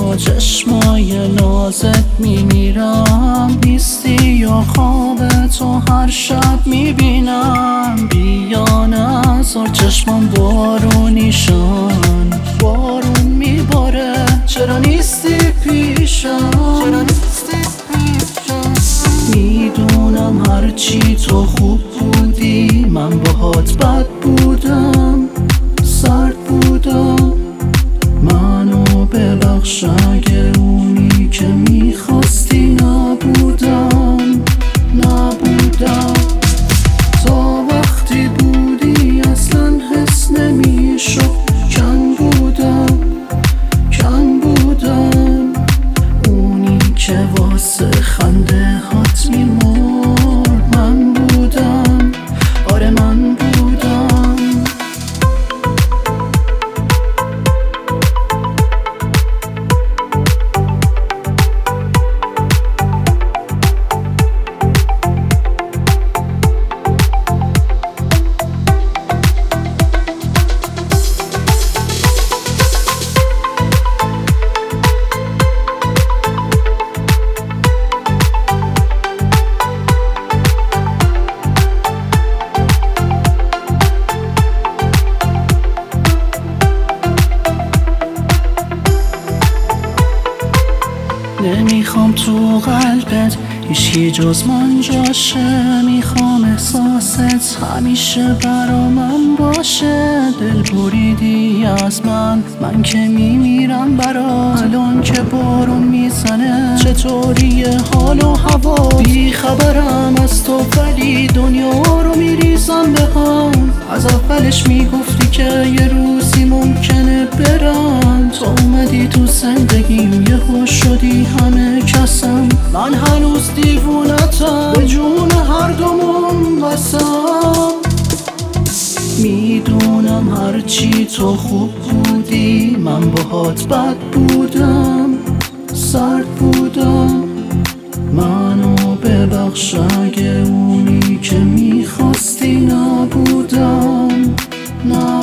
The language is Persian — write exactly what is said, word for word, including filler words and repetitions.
با چشمای نازت میمیرم. نیستی یا خواب تو هر شب میبینم. بیا نذار چشمم بارونیشان، بارون میباره چرا نیستی پیشم. میدونم هرچی تو خوب بودی من باهات بد بودم، سرد بودم. منو ببخش اگه اونی که میخواستی نبودم، نبودم. تا وقتی بودی اصلا حس نمیشد، کن بودم، کن بودم. اونی که واسه خنده هات میمرد من بودم، آره من بودم. نمیخوام تو قلبت هیچی جز من جاشه. میخوام احساست همیشه برا من باشه. دل بریدی از من، من که میمیرم برا. الان که بارون میزنه چطوریه حال و هوا؟ بی خبرم از تو ولی دنیا رو میریزم به هم. از اولش میگفتی که یه روزی ممکنه برم. تو اومدی تو زندگیم یهو شدی همه کسم. من هنوز دیوونتم، به جون هر دومون بسم. میدونم هرچی تو خوب بودی من باهات بد بودم، سرد بودم. منو ببخش اگه اونی که میخواستی نبودم، نه